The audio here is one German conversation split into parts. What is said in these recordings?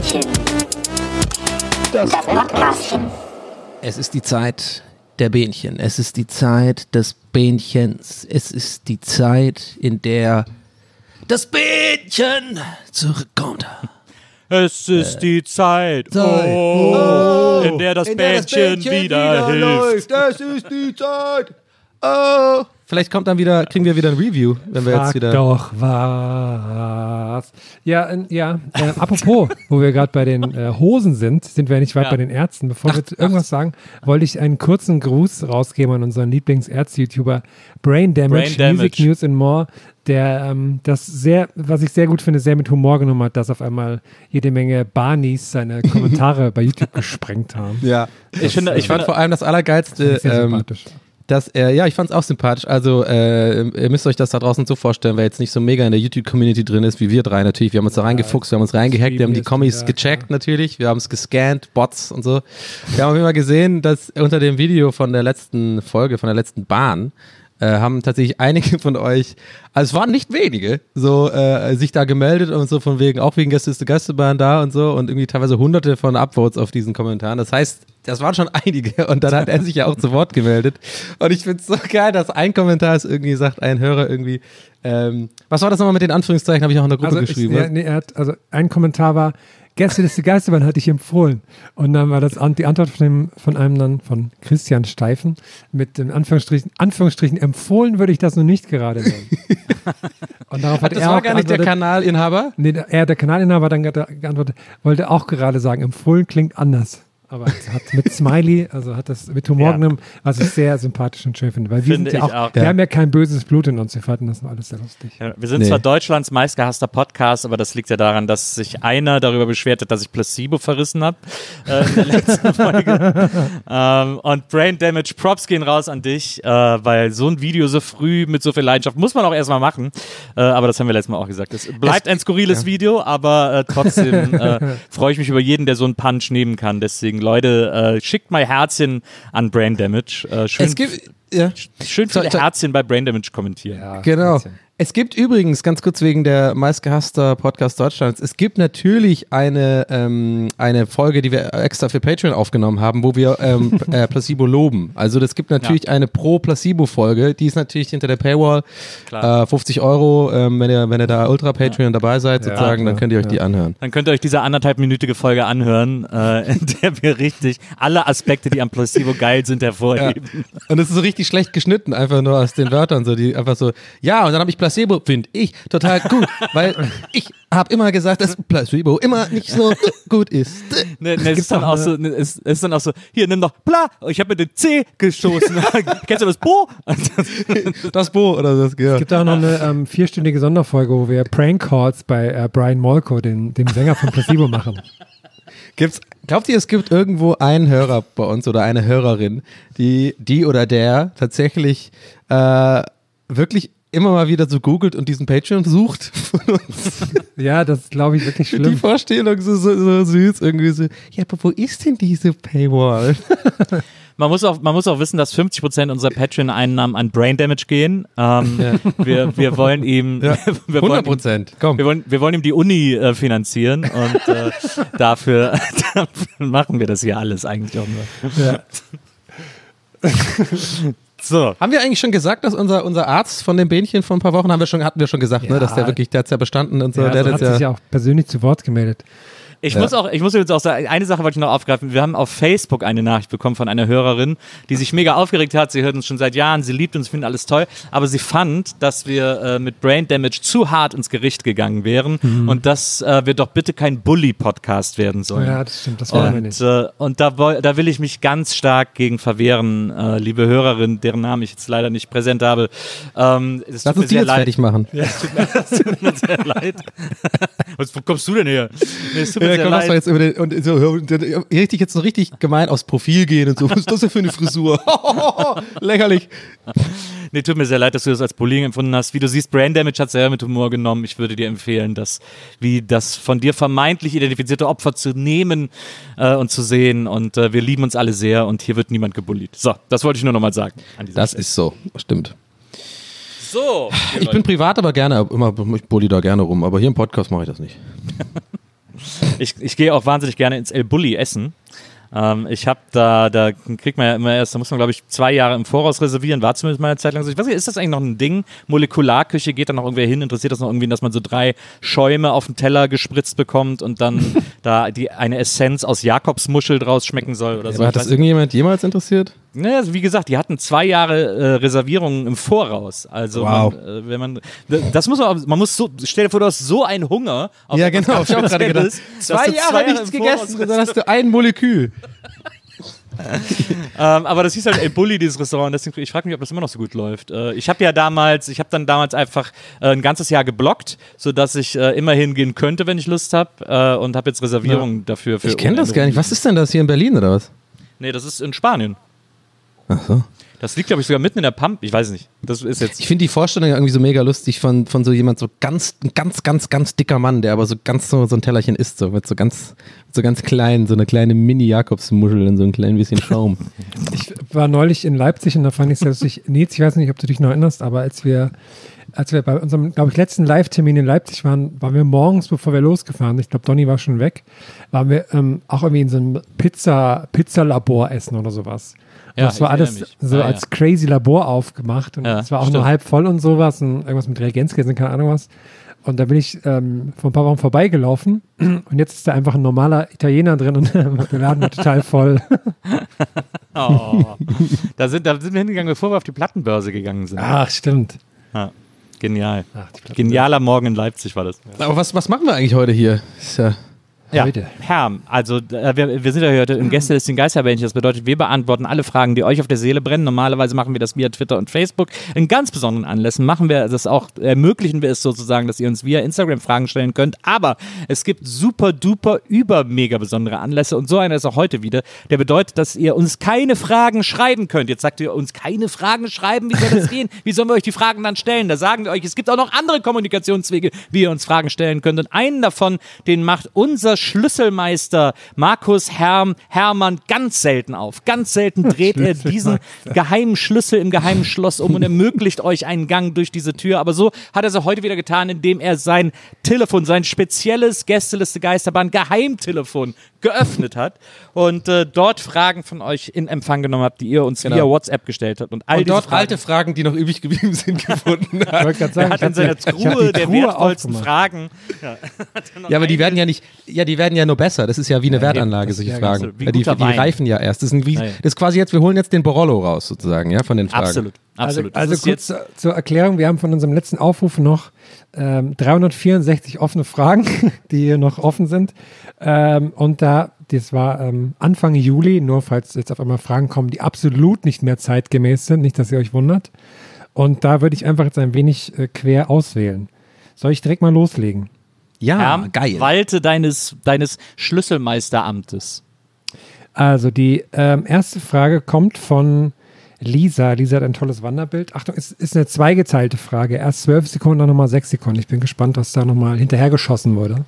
Bähnchen. Das Podcastchen. Es ist die Zeit der Bähnchen. Es ist die Zeit des Bähnchens. Es ist die Zeit, in der das Bähnchen zurückkommt. Es ist die Zeit, in der das Bähnchen wieder hilft. Es ist die Zeit. Oh. Vielleicht kriegen wir wieder ein Review, wenn wir jetzt wieder. Doch was. Ja, apropos, wo wir gerade bei den Hosen sind wir nicht weit bei den Ärzten. Bevor wir jetzt irgendwas sagen, wollte ich einen kurzen Gruß rausgeben an unseren Lieblings-Ärzte-YouTuber Brain Damage, Music News and More, der was ich sehr gut finde, sehr mit Humor genommen hat, dass auf einmal jede Menge Barneys seine Kommentare bei YouTube gesprengt haben. Ja, ich fand vor allem das Allergeilste, sehr sympathisch. Dass ich fand es auch sympathisch. Also, ihr müsst euch das da draußen so vorstellen, wer jetzt nicht so mega in der YouTube-Community drin ist, wie wir drei natürlich. Wir haben uns da reingefuchst, wir haben uns reingehackt, wir haben die Kommis gecheckt natürlich, wir haben es gescannt, Bots und so. Wir haben immer gesehen, dass unter dem Video von der letzten Folge, von der letzten Bahn, haben tatsächlich einige von euch, also es waren nicht wenige, so sich da gemeldet und so von wegen, auch wegen Gästebahn da und so und irgendwie teilweise hunderte von Upvotes auf diesen Kommentaren. Das heißt, das waren schon einige und dann hat er sich ja auch zu Wort gemeldet und ich finde es so geil, dass ein Kommentar ist irgendwie, sagt ein Hörer irgendwie, was war das nochmal mit den Anführungszeichen, habe ich auch in der Gruppe geschrieben. Ein Kommentar war, Gästeliste-Geisterbahn hatte ich empfohlen. Und dann war das die Antwort von Christian Steifen mit dem Anführungsstrichen empfohlen würde ich das noch nicht gerade sagen. Und darauf hat das war gar nicht der Kanalinhaber? Nee, der Kanalinhaber hat dann geantwortet, wollte auch gerade sagen, empfohlen klingt anders. Aber es hat mit Smiley, also hat das mit Humor genommen, was ich sehr sympathisch und schön finde. Weil wir haben ja kein böses Blut in uns, wir fanden das alles sehr lustig. Ja, wir sind zwar Deutschlands meistgehasster Podcast, aber das liegt ja daran, dass sich einer darüber beschwert hat, dass ich Placebo verrissen habe in der letzten Folge. Und Brain Damage, Props gehen raus an dich, weil so ein Video so früh mit so viel Leidenschaft muss man auch erstmal machen. Aber das haben wir letztes Mal auch gesagt. Es bleibt ein skurriles Video, aber trotzdem freue ich mich über jeden, der so einen Punch nehmen kann. Deswegen Leute, schickt mal Herzchen an Brain Damage. Schön viele Herzchen bei Brain Damage kommentieren. Ja, genau. Herzchen. Es gibt übrigens, ganz kurz wegen der meistgehasster Podcast Deutschlands, es gibt natürlich eine Folge, die wir extra für Patreon aufgenommen haben, wo wir Placebo loben. Also es gibt natürlich eine Pro-Placebo-Folge, die ist natürlich hinter der Paywall. 50 €, wenn ihr da Ultra-Patreon dabei seid, sozusagen, dann könnt ihr euch die anhören. Dann könnt ihr euch diese 1,5-minütige Folge anhören, in der wir richtig alle Aspekte, die am Placebo geil sind, hervorheben. Ja. Und es ist so richtig schlecht geschnitten, einfach nur aus den Wörtern, so die einfach so, und dann habe ich Placebo, finde ich total gut, weil ich habe immer gesagt, dass Placebo immer nicht so gut ist. Es ist dann auch so, hier, nimm doch Pla, ich habe mit dem C gestoßen. Kennst du das Bo? Das Bo oder das, ja. Es gibt auch noch eine 4-stündige Sonderfolge, wo wir Prank Calls bei Brian Molko, dem Sänger von Placebo, machen. Glaubt ihr, es gibt irgendwo einen Hörer bei uns oder eine Hörerin, die oder der tatsächlich wirklich immer mal wieder so googelt und diesen Patreon sucht von uns? Ja, das ist, glaube ich, wirklich schlimm. Die Vorstellung so süß irgendwie so, ja, aber wo ist denn diese Paywall? Man muss auch wissen, dass 50% unserer Patreon-Einnahmen an Brain Damage gehen. Wir wollen ihm 100%. Komm. Wir wollen ihm die Uni finanzieren und dafür machen wir das hier alles eigentlich auch nur. Ja. So. Haben wir eigentlich schon gesagt, dass unser Arzt von dem Bähnchen vor ein paar Wochen, hatten wir schon gesagt, ne, dass der hat's ja bestanden und so. Ja, der hat sich ja auch persönlich zu Wort gemeldet. Ich muss jetzt auch sagen, eine Sache wollte ich noch aufgreifen. Wir haben auf Facebook eine Nachricht bekommen von einer Hörerin, die sich mega aufgeregt hat. Sie hört uns schon seit Jahren, sie liebt uns, findet alles toll. Aber sie fand, dass wir mit Brain Damage zu hart ins Gericht gegangen wären und dass wir doch bitte kein Bully-Podcast werden sollen. Ja, das stimmt, das wollen wir nicht. Und da will ich mich ganz stark gegen verwehren, liebe Hörerin, deren Namen ich jetzt leider nicht präsent habe. Lass uns die jetzt fertig machen. Ja, es tut mir sehr leid. Wo kommst du denn her? Nee, es tut mir sehr leid. Jetzt richtig jetzt so richtig gemein aufs Profil gehen und so. Was ist das denn für eine Frisur? Lächerlich. Nee, tut mir sehr leid, dass du das als Bullying empfunden hast. Wie du siehst, Brain Damage hat es sehr mit Humor genommen. Ich würde dir empfehlen, das von dir vermeintlich identifizierte Opfer zu nehmen und zu sehen. Und wir lieben uns alle sehr und hier wird niemand gebullied. So, das wollte ich nur nochmal sagen. Das ist so, stimmt. So. Ich bin privat aber gerne, ich bully da gerne rum, aber hier im Podcast mache ich das nicht. Ich gehe auch wahnsinnig gerne ins El Bulli essen. Ich habe da kriegt man ja immer erst, da muss man glaube ich 2 Jahre im Voraus reservieren, war zumindest mal eine Zeit lang so. Ich weiß nicht, ist das eigentlich noch ein Ding? Molekularküche, geht da noch irgendwer hin? Interessiert das noch irgendwie, dass man so 3 Schäume auf den Teller gespritzt bekommt und dann da eine Essenz aus Jakobsmuschel draus schmecken soll oder so? Aber hat das irgendjemand jemals interessiert? Naja, also wie gesagt, die hatten 2 Jahre Reservierungen im Voraus. Also wow. Man muss so, stell dir vor, du hast so einen Hunger. Auf ja, genau, ich habe gerade gedacht. 2 Jahre nichts gegessen und dann hast du ein Molekül. Aber das hieß halt El Bulli, dieses Restaurant. Deswegen, ich frage mich, ob das immer noch so gut läuft. Ich habe dann damals einfach ein ganzes Jahr geblockt, sodass ich immer hingehen könnte, wenn ich Lust habe. Und habe jetzt Reservierungen dafür. Ich kenne das gar nicht. Was ist denn das hier in Berlin oder was? Nee, das ist in Spanien. Ach so. Das liegt, glaube ich, sogar mitten in der Pampa. Ich weiß nicht. Das ist jetzt. Ich finde die Vorstellung irgendwie so mega lustig von so jemand, so ganz dicker Mann, der aber so ein Tellerchen isst, so mit so ganz klein, so eine kleine Mini-Jakobsmuschel in so ein klein bisschen Schaum. Ich war neulich in Leipzig und da fand ich es lustig. Nils, ich weiß nicht, ob du dich noch erinnerst, aber als wir bei unserem, glaube ich, letzten Live-Termin in Leipzig waren wir morgens, bevor wir losgefahren, ich glaube, Donny war schon weg, waren wir auch irgendwie in so einem Pizzalabor essen oder sowas. Ja, das war alles als crazy Labor aufgemacht und es war auch nur halb voll und sowas und irgendwas mit Reagenzgläsern, keine Ahnung was. Und da bin ich vor ein paar Wochen vorbeigelaufen und jetzt ist da einfach ein normaler Italiener drin und der Laden war total voll. Oh. Da sind wir hingegangen, bevor wir auf die Plattenbörse gegangen sind. Ach, stimmt. Ja, genial. Genialer Morgen in Leipzig war das. Aber was machen wir eigentlich heute hier? Ist ja, Herr, also wir sind ja heute im Gästelistchen Geisterbällchen. Das bedeutet, wir beantworten alle Fragen, die euch auf der Seele brennen. Normalerweise machen wir das via Twitter und Facebook. In ganz besonderen Anlässen machen wir das auch, ermöglichen wir es sozusagen, dass ihr uns via Instagram Fragen stellen könnt. Aber es gibt super duper mega besondere Anlässe und so einer ist auch heute wieder. Der bedeutet, dass ihr uns keine Fragen schreiben könnt. Jetzt sagt ihr uns keine Fragen schreiben, wie soll das gehen? Wie sollen wir euch die Fragen dann stellen? Da sagen wir euch, es gibt auch noch andere Kommunikationswege, wie ihr uns Fragen stellen könnt. Und einen davon, den macht unser Schlüsselmeister Markus Hermann ganz selten auf. Ganz selten dreht er diesen geheimen Schlüssel im geheimen Schloss um und ermöglicht euch einen Gang durch diese Tür. Aber so hat er es heute wieder getan, indem er sein Telefon, sein spezielles Gästeliste Geisterbahn Geheimtelefon geöffnet hat und dort Fragen von euch in Empfang genommen habt, die ihr uns via WhatsApp gestellt habt. Und dort alte Fragen, die noch übrig geblieben sind, gefunden hat. Er hat in seiner Truhe der wertvollsten Fragen. Ja, aber die werden ja nur besser. Das ist ja wie eine Wertanlage, solche Fragen. Die reifen ja erst. Das ist quasi jetzt, wir holen jetzt den Borollo raus, sozusagen, ja, von den Fragen. Absolut. Also kurz zur Erklärung, wir haben von unserem letzten Aufruf noch 364 offene Fragen, die hier noch offen sind. Und das war Anfang Juli, nur falls jetzt auf einmal Fragen kommen, die absolut nicht mehr zeitgemäß sind, nicht, dass ihr euch wundert. Und da würde ich einfach jetzt ein wenig quer auswählen. Soll ich direkt mal loslegen? Ja, geil. Walte deines Schlüsselmeisteramtes. Also die erste Frage kommt von Lisa. Lisa hat ein tolles Wanderbild. Achtung, es ist eine zweigeteilte Frage. Erst 12 Sekunden, dann nochmal 6 Sekunden. Ich bin gespannt, was da nochmal hinterhergeschossen wurde.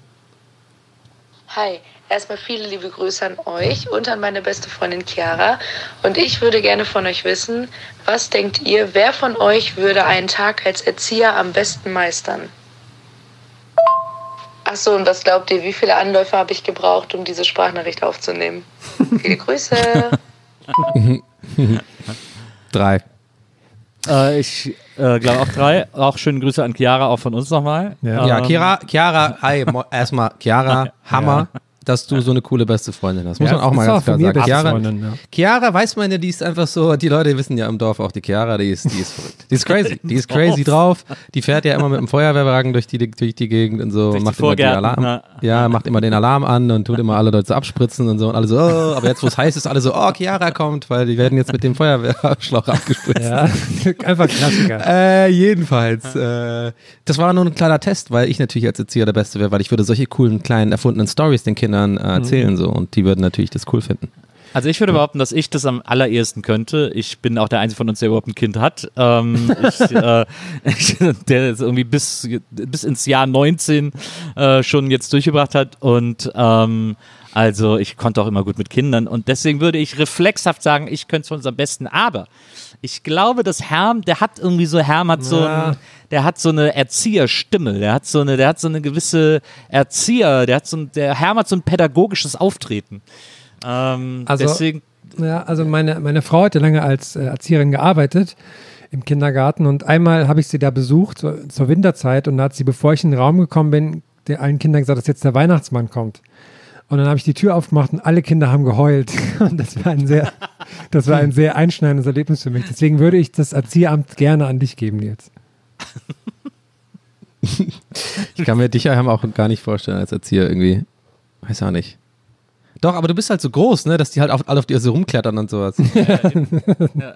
Hi, erstmal viele liebe Grüße an euch und an meine beste Freundin Chiara. Und ich würde gerne von euch wissen, was denkt ihr, wer von euch würde einen Tag als Erzieher am besten meistern? Achso, und was glaubt ihr, wie viele Anläufe habe ich gebraucht, um diese Sprachnachricht aufzunehmen? Viele Grüße. 3. Ich glaube auch 3. Auch schöne Grüße an Chiara, auch von uns nochmal. Ja, Chiara, hi, erstmal Chiara, Hammer. Dass du so eine coole beste Freundin hast. Muss man auch mal ganz klar sagen. Chiara, weiß man ja, die ist einfach so, die Leute wissen ja im Dorf auch, die Chiara, die ist verrückt. Die ist crazy. Die ist crazy drauf. Die fährt ja immer mit dem Feuerwehrwagen durch die Gegend und so. Macht immer den Alarm. Ja, macht immer den Alarm an und tut immer alle Leute so abspritzen und so. Und alle so, oh, aber jetzt, wo es heiß ist, alle so, oh, Chiara kommt, weil die werden jetzt mit dem Feuerwehrschlauch abgespritzt. Ja, einfach Klassiker. Jedenfalls. Das war nur ein kleiner Test, weil ich natürlich als Erzieher der Beste wäre, weil ich würde solche coolen, kleinen, erfundenen Storys den Kindern erzählen so und die würden natürlich das cool finden. Also ich würde behaupten, dass ich das am allerersten könnte. Ich bin auch der Einzige von uns, der überhaupt ein Kind hat. Der es irgendwie bis ins Jahr 19 schon jetzt durchgebracht hat und also ich konnte auch immer gut mit Kindern und deswegen würde ich reflexhaft sagen, ich könnte es von uns am besten, aber Ich glaube, dass Herm hat so eine Erzieherstimme, der hat so eine gewisse Herm hat so ein pädagogisches Auftreten. Deswegen. Ja, also meine Frau hat ja lange als Erzieherin gearbeitet im Kindergarten und einmal habe ich sie da besucht zur Winterzeit und da hat sie, bevor ich in den Raum gekommen bin, allen Kindern gesagt, dass jetzt der Weihnachtsmann kommt. Und dann habe ich die Tür aufgemacht und alle Kinder haben geheult. Und das war ein sehr einschneidendes Erlebnis für mich. Deswegen würde ich das Erzieheramt gerne an dich geben, Nils. Ich kann mir dich ja auch gar nicht vorstellen als Erzieher irgendwie. Weiß auch nicht. Doch, aber du bist halt so groß, ne, dass die halt alle auf dir so rumklettern und sowas. Ja.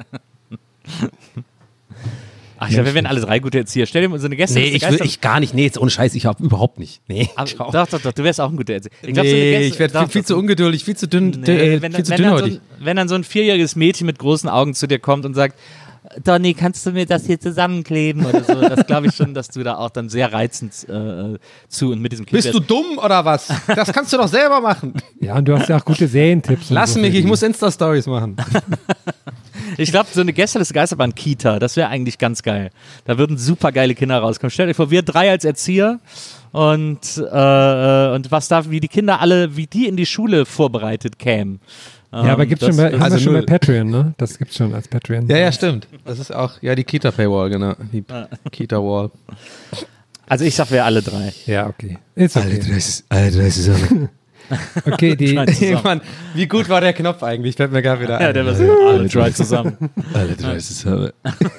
Ach, ich glaube, wir wären alle 3 gute Erzieher. Stell dir mal so eine Gäste. Nee, ich gar nicht. Nee, jetzt ohne Scheiß, ich habe überhaupt nicht. Nee. Doch, du wärst auch ein guter Erzieher. Ich werde viel zu ungeduldig, viel zu dünn, dünnhäutig. Wenn dann so ein 4-jähriges Mädchen mit großen Augen zu dir kommt und sagt, Donny, kannst du mir das hier zusammenkleben oder so? Das glaube ich schon, dass du da auch dann sehr reizend zu und mit diesem Kind Bist du dumm oder was? Das kannst du doch selber machen. Ja, und du hast ja auch gute Serientipps. Lass mich, ich muss Insta-Stories machen. Ich glaube, so eine Gästeliste Geisterbahn-Kita, das wäre eigentlich ganz geil. Da würden super geile Kinder rauskommen. Stellt euch vor, wir 3 als Erzieher und was da, wie die Kinder alle, wie die in die Schule vorbereitet kämen. Ja, aber gibt's schon bei Patreon, ne? Das gibt's schon als Patreon. Ja, stimmt. Das ist auch, die Kita-Paywall, genau. Die Kita-Wall. Also ich sag, wir alle 3. Ja, okay. Ist okay. Alle 3 zusammen. Okay, Mann, wie gut war der Knopf eigentlich? Fällt mir gar wieder ein. Ja, der war so, alle 3 zusammen. Alle 3 zusammen.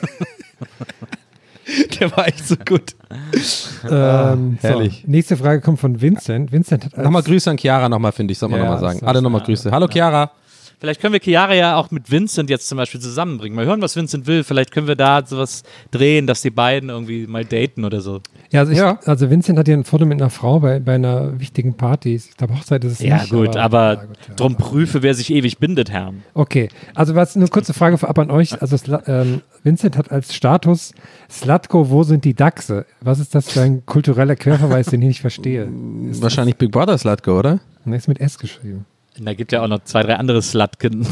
Der war echt so gut. Herrlich. So, nächste Frage kommt von Vincent. Vincent hat nochmal Grüße an Chiara nochmal, finde ich, soll man nochmal sagen. Alle nochmal Grüße. Hallo Chiara. Vielleicht können wir Chiara ja auch mit Vincent jetzt zum Beispiel zusammenbringen. Mal hören, was Vincent will. Vielleicht können wir da sowas drehen, dass die beiden irgendwie mal daten oder so. Ja, also Vincent hat hier ein Foto mit einer Frau bei einer wichtigen Party. Ich glaube, Hochzeit ist es nicht. Ja gut, aber drum prüfe, wer sich ewig bindet, Herr. Okay, also eine kurze Frage vorab an euch. Also Vincent hat als Status Slatko, wo sind die Dachse? Was ist das für ein kultureller Querverweis, den ich nicht verstehe? Wahrscheinlich Big Brother Slatko, oder? Und er ist mit S geschrieben. Da gibt ja auch noch 2, 3 andere Slutken.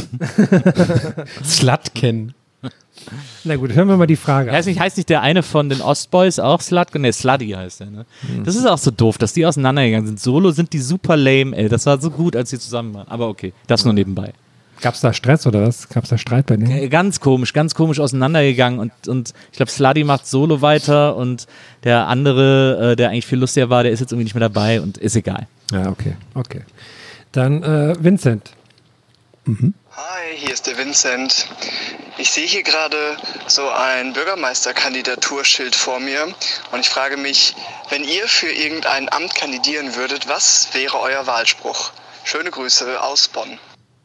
Slutken. Na gut, hören wir mal die Frage. Heißt nicht der eine von den Ostboys auch Slutken? Ne, Slutty heißt der, ne? Das ist auch so doof, dass die auseinandergegangen sind. Solo sind die super lame, ey. Das war so gut, als sie zusammen waren. Aber okay, das nur nebenbei. Gab es da Stress oder was? Gab es da Streit bei denen? Ganz komisch auseinandergegangen. Und ich glaube, Slutty macht Solo weiter und der andere, der eigentlich viel lustiger war, der ist jetzt irgendwie nicht mehr dabei und ist egal. Ja, okay. Dann Vincent. Hi, hier ist der Vincent. Ich sehe hier gerade so ein Bürgermeisterkandidaturschild vor mir und ich frage mich, wenn ihr für irgendein Amt kandidieren würdet, was wäre euer Wahlspruch? Schöne Grüße aus Bonn.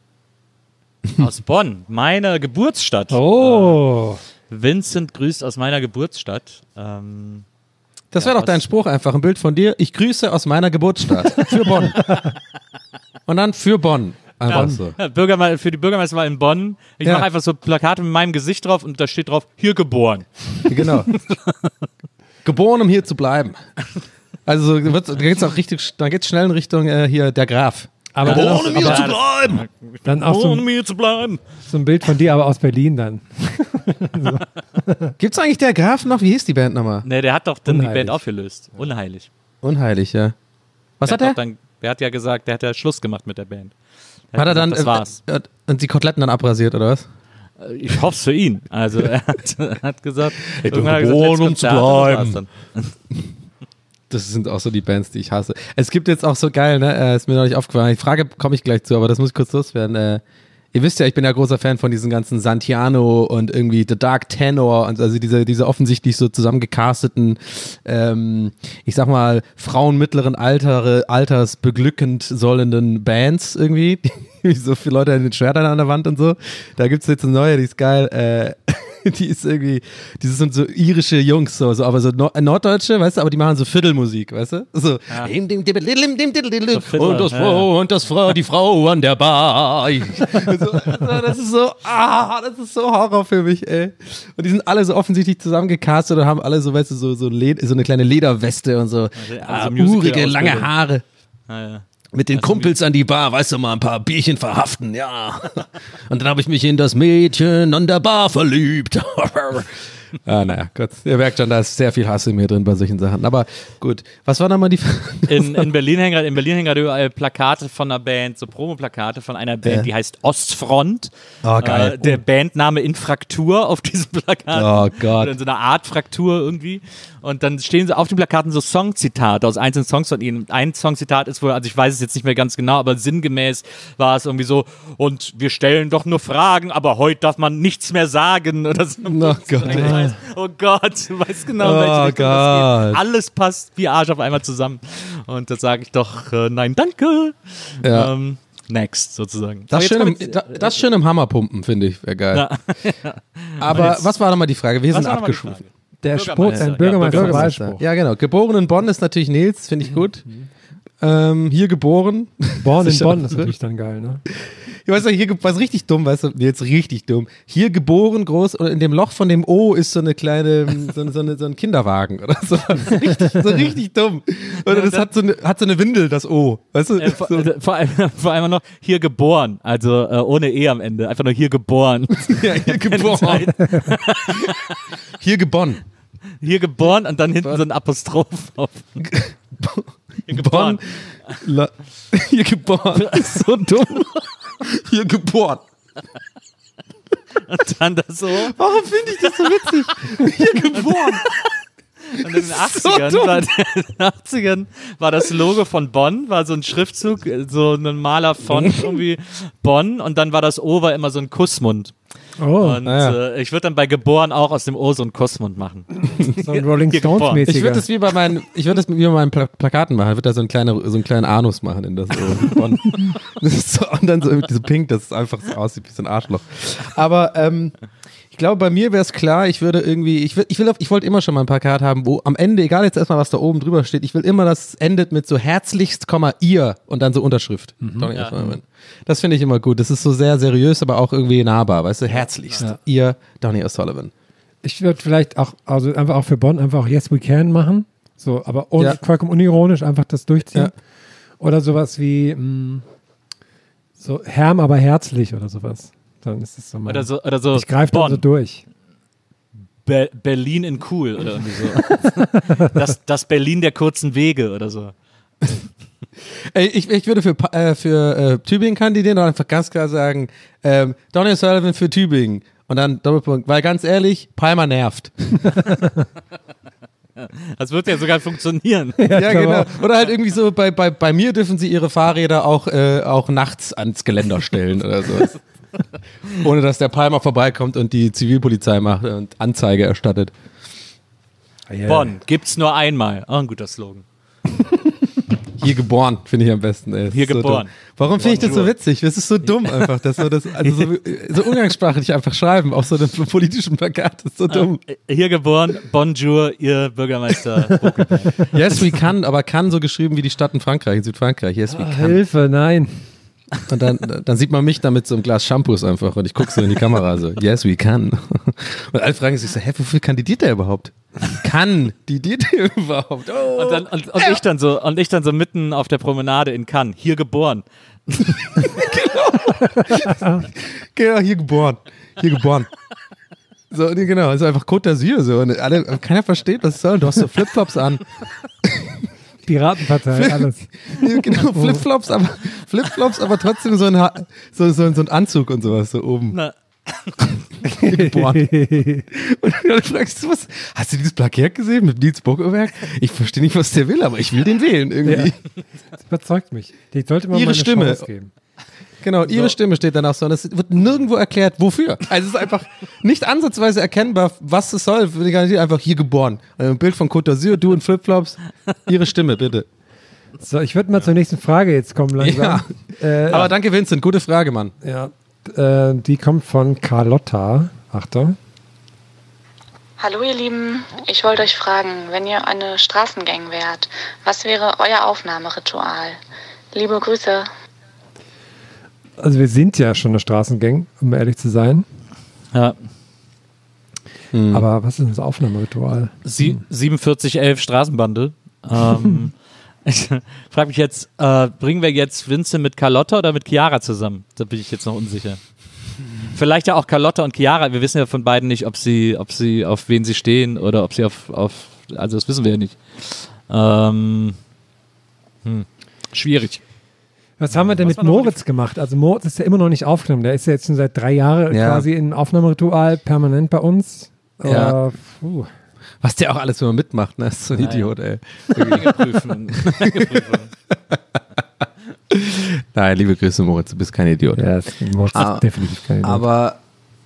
Aus Bonn, meiner Geburtsstadt. Oh. Vincent grüßt aus meiner Geburtsstadt. Das wäre doch dein Spruch einfach, ein Bild von dir. Ich grüße aus meiner Geburtsstadt. Für Bonn. Und dann für Bonn. Einfach so. Ja, für die Bürgermeisterwahl in Bonn. Ich mache einfach so Plakate mit meinem Gesicht drauf und da steht drauf, hier geboren. Genau. Geboren, um hier zu bleiben. Also da geht's schnell in Richtung hier der Graf. Aber geboren, um hier zu bleiben. Dann auch geboren, um hier zu bleiben. So ein Bild von dir, aber aus Berlin dann. So. Gibt's eigentlich der Graf noch? Wie hieß die Band nochmal? Ne, der hat doch dann die Band aufgelöst. Unheilig. Unheilig, ja. Was hat er? Der hat ja gesagt, der hat ja Schluss gemacht mit der Band. Hat er dann, das war's. Und die Koteletten dann abrasiert, oder was? Ich hoffe es für ihn. Also er hat gesagt, geboren, um zu bleiben. Das sind auch so die Bands, die ich hasse. Es gibt jetzt auch so geil, ne? Ist mir noch nicht aufgefallen. Die Frage komme ich gleich zu, aber das muss ich kurz loswerden. Ihr wisst ja, ich bin ja großer Fan von diesen ganzen Santiano und irgendwie The Dark Tenor und also diese offensichtlich so zusammengecasteten, ich sag mal, Frauen mittleren Alters beglückend sollenden Bands irgendwie. So viele Leute in den Schwertern an der Wand und so. Da gibt's jetzt eine neue, die ist geil. Die ist irgendwie, die sind so irische Jungs, so aber so norddeutsche, weißt du, aber die machen so Viertelmusik, weißt du? So. Ja. Und die Frau an der Bar. Das ist so Horror für mich, ey. Und die sind alle so offensichtlich zusammengecastet und haben alle so, weißt du, so eine kleine Lederweste und so, urige, lange Haare. Ja. Mit den Kumpels an die Bar, weißt du, mal ein paar Bierchen verhaften, ja. Und dann habe ich mich in das Mädchen an der Bar verliebt. Naja, Gott, ihr merkt schon, da ist sehr viel Hass in mir drin bei solchen Sachen. Aber gut, was war nochmal die Frage? In Berlin hängen gerade überall Plakate von einer Band, so Promoplakate von einer Band, die heißt Ostfront. Oh, geil. Der Bandname Infraktur auf diesem Plakat. Oh Gott. Oder in so einer Art Fraktur irgendwie. Und dann stehen so auf den Plakaten so Songzitate aus einzelnen Songs von ihnen. Ein Songzitat ist wohl, also ich weiß es jetzt nicht mehr ganz genau, aber sinngemäß war es irgendwie so, und wir stellen doch nur Fragen, aber heute darf man nichts mehr sagen oder so. Oh Gott. Oh Gott, du weißt genau, welche Richtung das geht. Alles passt wie Arsch auf einmal zusammen. Und da sage ich doch, nein, danke. Ja. Next, sozusagen. Das schön im Hammerpumpen, finde ich, wäre geil. Ja. Aber was war nochmal die Frage? Wir sind abgeschwiffen. Der Spruch, ein Bürgermeister. Ja, genau. Geboren in Bonn ist natürlich Nils, finde ich gut. Hier geboren. Born in Bonn ist natürlich dann geil, ne? Ich weiß nicht, hier was richtig dumm, weißt du, jetzt richtig dumm. Hier geboren, groß, und in dem Loch von dem O ist so eine kleine, so ein Kinderwagen oder so. So richtig dumm. Oder das hat so eine Windel, das O. Weißt du? Vor allem noch hier geboren, also ohne E am Ende. Einfach nur hier geboren. Ja, hier geboren. Hier geboren. Hier geboren und dann hinten so ein Apostroph auf. Hier geboren. Hier geboren. So dumm. Hier geboren. Und dann das so. Warum finde ich das so witzig? Hier geboren. Und in den 80ern war das Logo von Bonn, war so ein Schriftzug, so ein Maler von irgendwie Bonn, und dann war das O war immer so ein Kussmund. Oh, und ich würde dann bei geboren auch aus dem O so einen Kussmund machen. So ein Rolling Stones-mäßiger. Ich würde das wie bei meinen Plakaten machen. Ich würde da so einen kleinen Anus machen in das O. Und dann so pink, dass es einfach so aussieht wie so ein Arschloch. Aber ich glaube, bei mir wäre es klar, ich würde irgendwie, ich wollte immer schon mal ein Plakat haben, wo am Ende, egal jetzt erstmal, was da oben drüber steht, ich will immer, dass es endet mit so herzlichst, ihr und dann so Unterschrift. Ja. Das finde ich immer gut. Das ist so sehr seriös, aber auch irgendwie nahbar, weißt du, herzlichst, ihr, Donny O'Sullivan. Ich würde vielleicht auch, also einfach auch für Bonn, einfach auch Yes We Can machen, so, aber vollkommen unironisch einfach das durchziehen. Ja. Oder sowas wie, so Herm, aber herzlich oder sowas. Dann ist es so mal. Oder so ich greife dann so durch. Berlin in cool oder irgendwie so. das Berlin der kurzen Wege oder so. Ey, ich würde für Tübingen kandidieren und einfach ganz klar sagen, Donny O'Sullivan für Tübingen. Und dann Doppelpunkt, weil ganz ehrlich, Palmer nervt. Das wird ja sogar funktionieren. Ja, genau. Oder halt irgendwie so, bei mir dürfen sie ihre Fahrräder auch nachts ans Geländer stellen oder so. Ohne dass der Palmer vorbeikommt und die Zivilpolizei macht und Anzeige erstattet. Bonn gibt's nur einmal. Auch ein guter Slogan. Hier geboren, finde ich am besten. Ey. Hier geboren. So Warum finde ich das so witzig? Das ist so dumm einfach, dass wir das so umgangssprachlich einfach schreiben, auf so einem politischen Plakat. Das ist so dumm. Hier geboren, Bonjour, ihr Bürgermeister. Yes, we can, aber kann so geschrieben wie die Stadt in Frankreich, in Südfrankreich. Yes, we can. Hilfe, nein. Und dann sieht man mich da mit so einem Glas Shampoos einfach und ich gucke so in die Kamera so, yes, we can. Und alle fragen sich so, wofür kandidiert der überhaupt? Kandidiert der überhaupt? Oh. Und ich dann so mitten auf der Promenade in Cannes, hier geboren. Genau, hier geboren. So, genau, ist einfach Côte d'Azur so und keiner versteht, was es soll. Du hast so Flipflops an. Piratenpartei, alles. Genau, Flipflops, aber trotzdem so ein Anzug und sowas so oben. Geboren. Und dann fragst du, hast du dieses Plakat gesehen mit Nils Bokelberg? Ich verstehe nicht, was der will, aber ich will den wählen irgendwie. Ja. Das überzeugt mich. Ich sollte mal ihre meine Stimme Chance geben. Genau, ihre Stimme steht danach so und es wird nirgendwo erklärt, wofür. Also es ist einfach nicht ansatzweise erkennbar, was es soll. Einfach hier geboren. Ein Bild von Côte d'Azur, du in Flipflops, ihre Stimme, bitte. So, ich würde mal zur nächsten Frage jetzt kommen langsam. Ja. Aber danke Vincent, gute Frage, Mann. Ja, die kommt von Carlotta. Achtung. Hallo ihr Lieben, ich wollte euch fragen, wenn ihr eine Straßengang wärt, was wäre euer Aufnahmeritual? Liebe Grüße. Also wir sind ja schon eine Straßengang, um ehrlich zu sein. Ja. Aber was ist das Aufnahmeritual? 4711 Straßenbande. Ich frage mich jetzt, bringen wir jetzt Vincent mit Carlotta oder mit Chiara zusammen? Da bin ich jetzt noch unsicher. Vielleicht ja auch Carlotta und Chiara. Wir wissen ja von beiden nicht, ob sie auf wen sie stehen oder ob sie auf also das wissen wir ja nicht. Schwierig. Was haben wir denn mit Moritz gemacht? Also Moritz ist ja immer noch nicht aufgenommen. Der ist ja jetzt schon seit 3 Jahren quasi im Aufnahmeritual permanent bei uns. Ja. Was der auch alles immer mitmacht, ne? Ist so ein Idiot, ey. Nein, liebe Grüße, Moritz, du bist kein Idiot. Ja, Moritz ist definitiv kein Idiot. Aber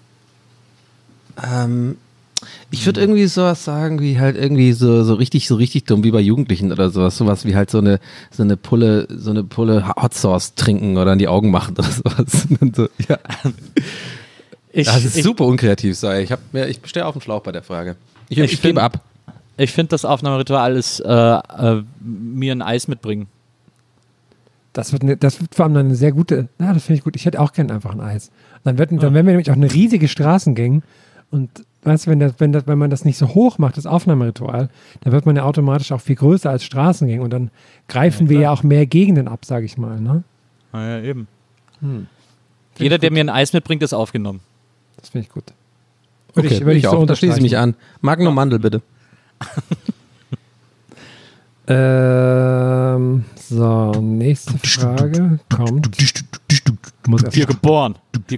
ich würde irgendwie sowas sagen, wie halt irgendwie so richtig dumm, wie bei Jugendlichen oder sowas wie halt so eine Pulle Hot Sauce trinken oder in die Augen machen oder sowas. Und so, ja. Das ist super unkreativ, sei. Ich stehe auf dem Schlauch bei der Frage. Ich stimme ab. Ich finde, das Aufnahmeritual ist mir ein Eis mitbringen. Das wird vor allem eine sehr gute, das finde ich gut. Ich hätte auch gerne einfach ein Eis. Dann wären wir nämlich auch eine riesige Straßengang und weißt du, wenn man das nicht so hoch macht, das Aufnahmeritual, dann wird man ja automatisch auch viel größer als Straßengang und dann greifen wir ja auch mehr Gegenden ab, sage ich mal. Ne? Ja, eben. Jeder, der mir ein Eis mitbringt, ist aufgenommen. Das finde ich gut. Würde ich so unterschließe ich mich an. Magnum Mandel, bitte. So, nächste Frage kommt. Hier geboren.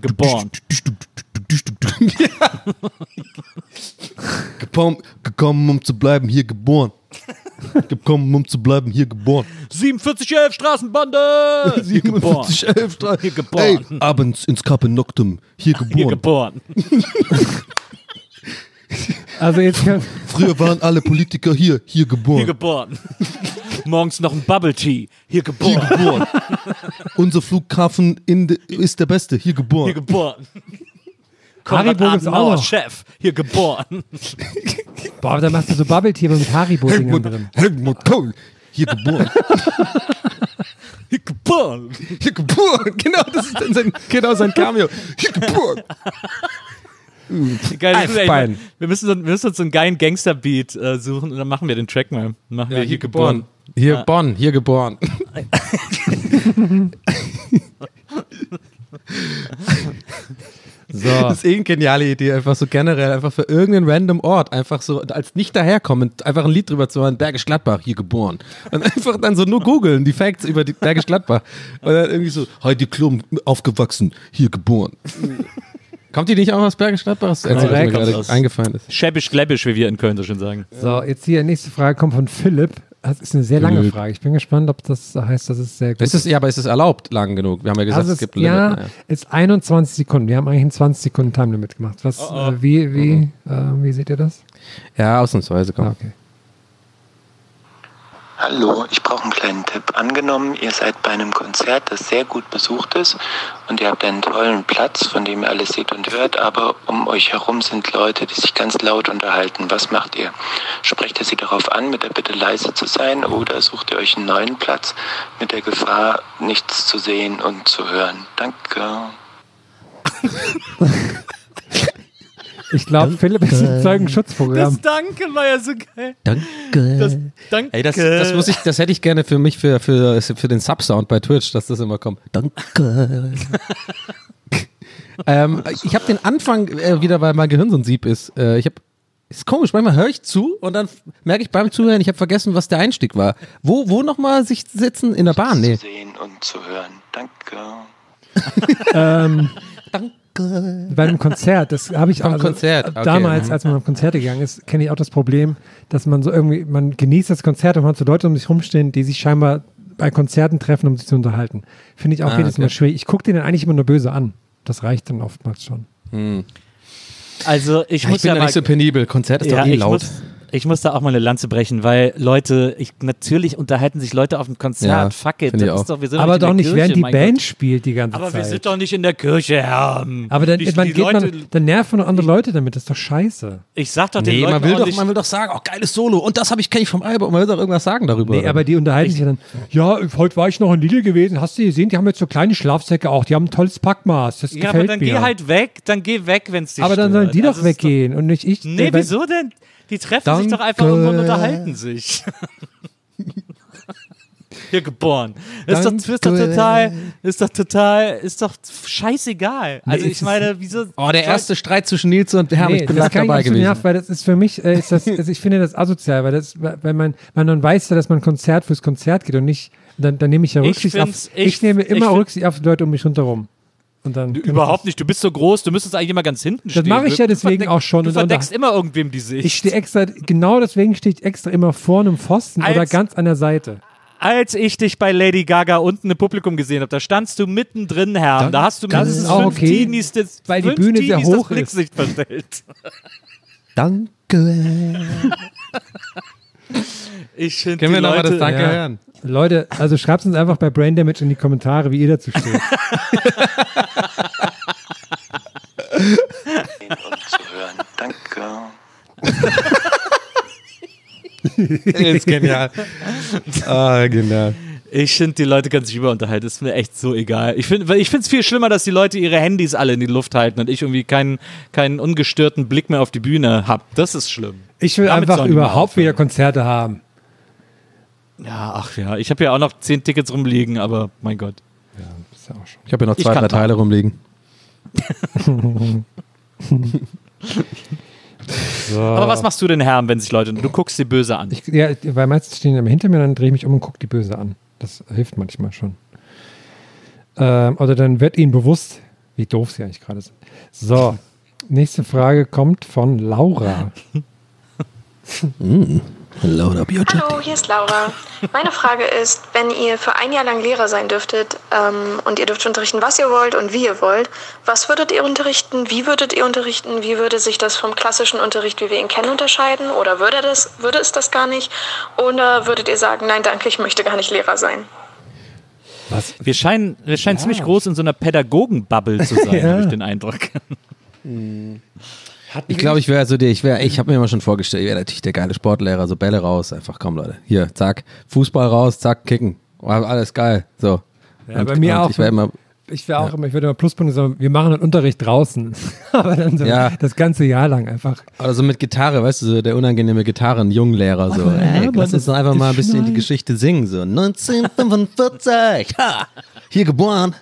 Gekommen, um zu bleiben, hier geboren. Gekommen, um zu bleiben, hier geboren. 4711 Straßenbande! 4711 Straßenbande. Hier geboren. Ey, abends ins Cape Noctem, hier geboren. Hier geboren. Also jetzt Früher waren alle Politiker hier geboren. Hier geboren. Morgens noch ein Bubble Tea. Hier geboren. Hier geboren. Unser Flughafen ist der beste, hier geboren. Hier geboren. Haribo gibt's auch noch. Chef. Hier geboren. Boah, da machst du so Bubble-Tiere mit Haribo-Dingern drin. Helmut Kohl, hier geboren. Hier geboren. Hier geboren. Genau, das ist dann sein Cameo. Hier geboren. Geil, wir müssen uns so einen geilen Gangster-Beat suchen und dann machen wir den Track mal. Machen wir hier geboren. Hier Bonn, hier geboren. So. Das ist eine geniale Idee, einfach so generell, einfach für irgendeinen random Ort, einfach so als nicht daherkommend, einfach ein Lied drüber zu hören, Bergisch Gladbach, hier geboren. Und einfach dann so nur googeln, die Facts über die Bergisch Gladbach. Und dann irgendwie so, Heidi Klum, aufgewachsen, hier geboren. Kommt die nicht auch aus Bergisch Gladbach? Das ist mir gerade eingefallen ist. Schäbisch-Gläbisch, wie wir in Köln so schön sagen. So, jetzt hier, nächste Frage kommt von Philipp. Das ist eine sehr lange Frage. Ich bin gespannt, ob das heißt, dass es sehr gut ist. Aber ist es erlaubt lang genug? Wir haben ja gesagt, also es gibt ein Limit. Ja, ist 21 Sekunden. Wir haben eigentlich ein 20 Sekunden Time-Limit gemacht. Wie seht ihr das? Ja, ausnahmsweise, komm. Okay. Hallo, ich brauche einen kleinen Tipp. Angenommen, ihr seid bei einem Konzert, das sehr gut besucht ist und ihr habt einen tollen Platz, von dem ihr alles seht und hört, aber um euch herum sind Leute, die sich ganz laut unterhalten. Was macht ihr? Sprecht ihr sie darauf an, mit der Bitte leise zu sein, oder sucht ihr euch einen neuen Platz mit der Gefahr, nichts zu sehen und zu hören? Danke. Ich glaube, Philipp ist ein Zeugenschutzprogramm. Das Danke war ja so geil. Danke. Danke. Ey, das hätte ich gerne für mich, für den Subsound bei Twitch, dass das immer kommt. Danke. Ich habe den Anfang wieder, weil mein Gehirn so ein Sieb ist. Ist komisch, manchmal höre ich zu und dann merke ich beim Zuhören, ich habe vergessen, was der Einstieg war. Wo nochmal sich sitzen? In der Bahn? Nee. Zu sehen und zu hören. Danke. Danke. Bei einem Konzert, das habe ich auch Konzert. Okay. Damals, als man auf Konzerte gegangen ist, kenne ich auch das Problem, dass man so irgendwie, man genießt das Konzert und man hat so Leute um sich rumstehen, die sich scheinbar bei Konzerten treffen, um sich zu unterhalten. Finde ich auch jedes Mal schwierig. Ich gucke denen eigentlich immer nur böse an. Das reicht dann oftmals schon. Also ich muss bin ja nicht so penibel. Konzert ist doch laut. Ich muss da auch mal eine Lanze brechen, weil Leute, natürlich unterhalten sich Leute auf dem Konzert. Ja, fuck it. das ist doch, wir sind aber doch nicht, Kirche, während die Gott. Band spielt die ganze Zeit. Aber wir sind doch nicht in der Kirche, Herr. Aber dann, dann nerven noch andere Leute damit, das ist doch scheiße. Ich sag doch den Leuten man will doch sagen, geiles Solo und das kenne ich vom Album. Man will doch irgendwas sagen darüber. Nee, aber die unterhalten sich dann, heute war ich noch in Lidl gewesen, hast du gesehen, die haben jetzt so kleine Schlafsäcke auch, die haben ein tolles Packmaß, das gefällt mir. Ja, aber dann geh halt weg, geh weg, wenn es dich aber dann stört. sollen die doch weggehen und nicht ich. Nee, wieso denn? Die treffen sich doch einfach irgendwo und unterhalten sich. hier geboren. Ist doch scheißegal. Also ich meine, wieso? Oh, der erste Streit zwischen Nils und Herm, ich bin das live kann dabei ich gewesen. Nerv, weil das ist für mich, also ich finde das asozial, weil man weiß ja, dass man Konzert fürs Konzert geht und nicht, dann nehme ich ja Rücksicht ich nehme immer Rücksicht auf die Leute um mich rundherum. Und dann überhaupt nicht, du bist so groß, du müsstest eigentlich immer ganz hinten stehen. Das mache ich ja deswegen auch schon. Du verdeckst immer irgendwem die Sicht. Ich stehe extra, genau deswegen stehe ich extra immer vorne im Pfosten oder ganz an der Seite. Als ich dich bei Lady Gaga unten im Publikum gesehen habe, da standst du mittendrin, Herr. Da hast du mindestens fünf Teenies weil die Bühne sehr hoch das Blicklicht verstellt. Danke. Ich finde Können wir nochmal das Danke hören? Leute, also schreibt uns einfach bei Brain Damage in die Kommentare, wie ihr dazu steht. Und zu hören. Danke. Ist genial. Ah, genial. Ich finde, die Leute können sich überunterhalten. Das ist mir echt so egal. Ich finde es viel schlimmer, dass die Leute ihre Handys alle in die Luft halten und ich irgendwie keinen ungestörten Blick mehr auf die Bühne habe. Das ist schlimm. Ich will einfach überhaupt wieder Konzerte haben. Ja, ach ja. Ich habe ja auch noch 10 Tickets rumliegen, aber mein Gott. Ja, ist ja auch schon. Ich habe ja noch 2, 3 Teile rumliegen. So. Aber was machst du denn, Herr, wenn sich Leute... Du guckst sie böse an. Weil meistens stehen die immer hinter mir, dann drehe ich mich um und gucke die böse an. Das hilft manchmal schon. Oder dann wird ihnen bewusst, wie doof sie eigentlich gerade sind. So, nächste Frage kommt von Laura. Hallo, hier ist Laura. Meine Frage ist, wenn ihr für ein Jahr lang Lehrer sein dürftet und ihr dürft unterrichten, was ihr wollt und wie ihr wollt, was würdet ihr unterrichten, wie würdet ihr unterrichten, wie würde sich das vom klassischen Unterricht, wie wir ihn kennen, unterscheiden oder würde es das gar nicht oder würdet ihr sagen, nein, danke, ich möchte gar nicht Lehrer sein? Was? Wir scheinen ziemlich groß in so einer Pädagogen-Bubble zu sein, habe ich den Eindruck. Ich glaube, ich habe mir immer schon vorgestellt, ich wäre natürlich der geile Sportlehrer, so Bälle raus, einfach komm Leute, hier, zack, Fußball raus, zack, kicken, alles geil, so. Ja, bei mir auch. Ich würde immer Pluspunkte sagen, wir machen einen Unterricht draußen, aber dann so das ganze Jahr lang einfach. Oder so mit Gitarre, weißt du, so der unangenehme Gitarren-Junglehrer, so, lass uns doch einfach mal ein bisschen in die Geschichte singen, so, 1945, ha, hier geboren.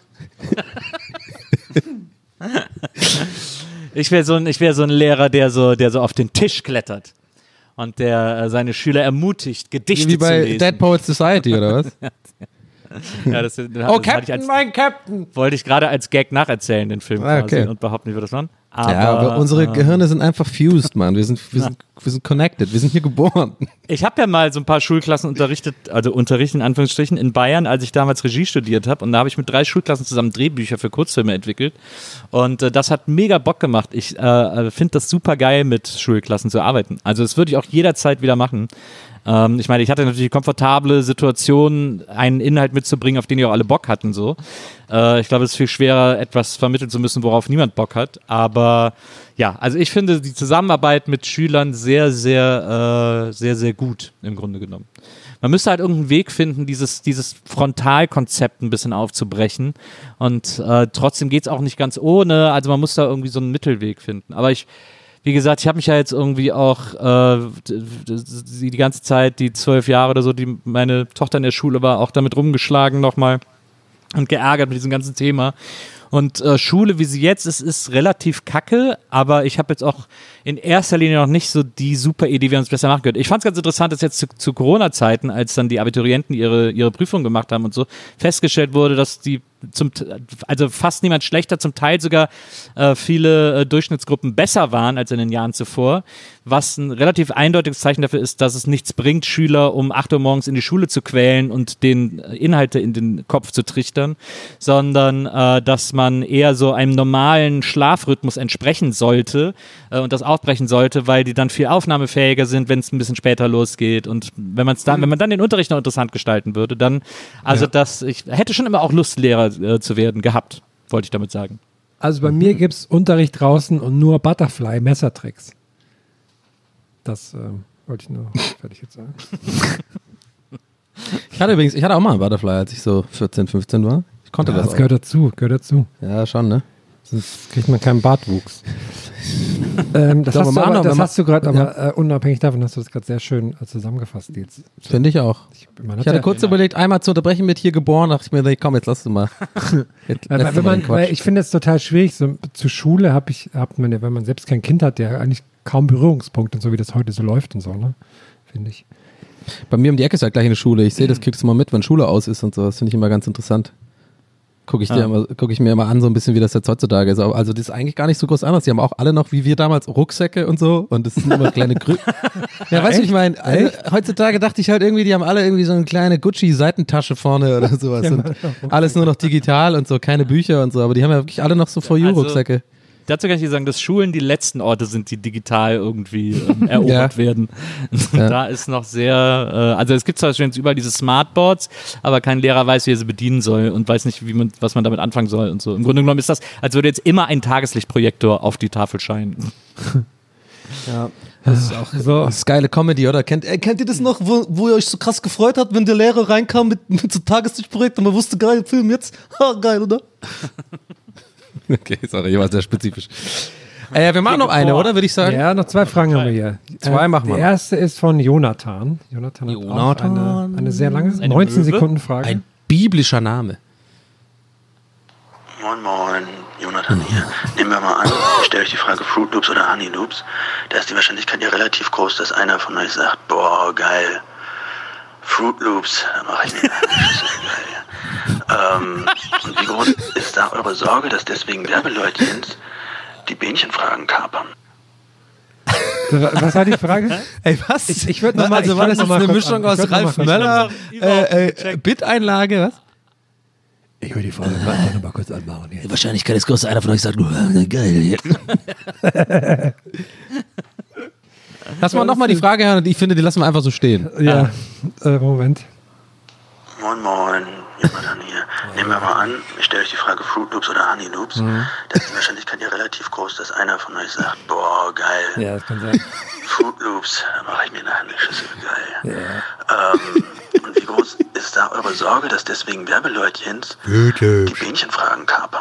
Ich wäre so ein Lehrer, der so auf den Tisch klettert und der seine Schüler ermutigt, Gedichte zu lesen. Wie bei Dead Poets Society, oder was? Ja, Captain, mein Captain! Wollte ich gerade als Gag nacherzählen, den Film quasi, und behaupten, wie wir das machen. Aber unsere Gehirne sind einfach fused, Mann. Wir sind connected. Wir sind hier geboren. Ich habe ja mal so ein paar Schulklassen unterrichtet in Anführungsstrichen in Bayern, als ich damals Regie studiert habe. Und da habe ich mit 3 Schulklassen zusammen Drehbücher für Kurzfilme entwickelt. Und das hat mega Bock gemacht. Ich finde das super geil, mit Schulklassen zu arbeiten. Also das würde ich auch jederzeit wieder machen. Ich meine, ich hatte natürlich die komfortable Situation, einen Inhalt mitzubringen, auf den die auch alle Bock hatten. So. Ich glaube, es ist viel schwerer, etwas vermitteln zu müssen, worauf niemand Bock hat. Aber ja, also ich finde die Zusammenarbeit mit Schülern sehr, sehr, sehr, sehr gut im Grunde genommen. Man müsste halt irgendeinen Weg finden, dieses Frontalkonzept ein bisschen aufzubrechen. Und trotzdem geht es auch nicht ganz ohne. Also man muss da irgendwie so einen Mittelweg finden. Aber wie gesagt, ich habe mich ja jetzt irgendwie auch die ganze Zeit, die 12 Jahre oder so, die meine Tochter in der Schule war, auch damit rumgeschlagen nochmal und geärgert mit diesem ganzen Thema. Und Schule, wie sie jetzt ist relativ kacke, aber ich habe jetzt auch in erster Linie noch nicht so die super Idee, wie wir uns besser machen können. Ich fand es ganz interessant, dass jetzt zu Corona-Zeiten, als dann die Abiturienten ihre Prüfung gemacht haben und so, festgestellt wurde, dass die also fast niemand schlechter, zum Teil sogar viele Durchschnittsgruppen besser waren als in den Jahren zuvor, was ein relativ eindeutiges Zeichen dafür ist, dass es nichts bringt, Schüler um 8 Uhr morgens in die Schule zu quälen und den Inhalte in den Kopf zu trichtern, sondern dass man eher so einem normalen Schlafrhythmus entsprechen sollte und das aufbrechen sollte, weil die dann viel aufnahmefähiger sind, wenn es ein bisschen später losgeht. Und wenn man dann den Unterricht noch interessant gestalten würde, dann, ich hätte schon immer auch Lust, Lehrer zu werden gehabt, wollte ich damit sagen. Also bei mir gibt es Unterricht draußen und nur Butterfly-Messertricks. Das wollte ich nur fertig jetzt sagen. Ich hatte auch mal einen Butterfly, als ich so 14, 15 war. Ich konnte das auch. Gehört dazu. Ja, schon, ne? Sonst kriegt man keinen Bartwuchs. Das hast du gerade, aber unabhängig davon hast du das gerade sehr schön zusammengefasst jetzt. Finde ich auch. Ich hatte kurz überlegt, einmal zu unterbrechen mit hier geboren, dachte ich mir, nee, komm, jetzt lass du mal. Weil ich finde es total schwierig, so zur Schule hat man ja, wenn man selbst kein Kind hat, ja eigentlich kaum Berührungspunkte und so, wie das heute so läuft und so, ne? Finde ich. Bei mir um die Ecke ist ja gleich eine Schule. Ich sehe, das kriegst du mal mit, wenn Schule aus ist und so. Das finde ich immer ganz interessant. Gucke ich mir immer an, so ein bisschen, wie das jetzt heutzutage ist. Also das ist eigentlich gar nicht so groß anders. Die haben auch alle noch, wie wir damals, Rucksäcke und so. Und das sind immer kleine Ja, weißt du, ich meine, heutzutage dachte ich halt irgendwie, die haben alle irgendwie so eine kleine Gucci-Seitentasche vorne oder sowas. Und alles nur noch digital und so, keine Bücher und so. Aber die haben ja wirklich alle noch so For You-Rucksäcke. Dazu kann ich dir sagen, dass Schulen die letzten Orte sind, die digital irgendwie erobert werden. Da ist noch sehr, also es gibt zwar schon jetzt überall diese Smartboards, aber kein Lehrer weiß, wie er sie bedienen soll und weiß nicht, was man damit anfangen soll und so. Im Grunde genommen ist das, als würde jetzt immer ein Tageslichtprojektor auf die Tafel scheinen. Ja. Das ist auch so. Das ist geile Comedy, oder? Kennt ihr das noch, wo ihr euch so krass gefreut habt, wenn der Lehrer reinkam mit so Tageslichtprojekt und man wusste, geil, Film jetzt? Ha, geil, oder? Okay, sorry, ich war sehr spezifisch. Wir machen noch eine, oder? Würde ich sagen. Ja, noch 2 Fragen haben wir hier. Zwei machen wir. Die erste ist von Jonathan. Jonathan hat auch eine sehr lange, 19 Sekunden Frage. Ein biblischer Name. Moin, Jonathan hier. Nehmen wir mal an, ich stelle euch die Frage Fruit Loops oder Honey Loops. Da ist die Wahrscheinlichkeit ja relativ groß, dass einer von euch sagt, boah, geil, Fruit Loops, da mache ich mir eine Schüssel, geil. Und wie groß ist da eure Sorge, dass deswegen Werbeleutchens die Bähnchenfragen kapern? Was war die Frage? Ey, was? Ich würde nochmal. Also war das jetzt eine Mischung aus Ralf Möller, Bit-Einlage, was? Ich würde die Frage gerade noch mal kurz anmachen. Die Wahrscheinlichkeit ist groß, einer von euch sagt, geil. Lass mal nochmal die Frage hören, ich finde, die lassen wir einfach so stehen. Ja, Moment. Moin, Jonathan hier. Nehmen wir mal an, ich stelle euch die Frage Fruit Loops oder Honey Loops. Da ist die Wahrscheinlichkeit ja relativ groß, dass einer von euch sagt, boah, geil. Ja, das kann sein. Fruit Loops, da mache ich mir eine Schüssel, geil. Ja. Und wie groß ist da eure Sorge, dass deswegen Werbeleutchens die Bähnchenfragen kapern?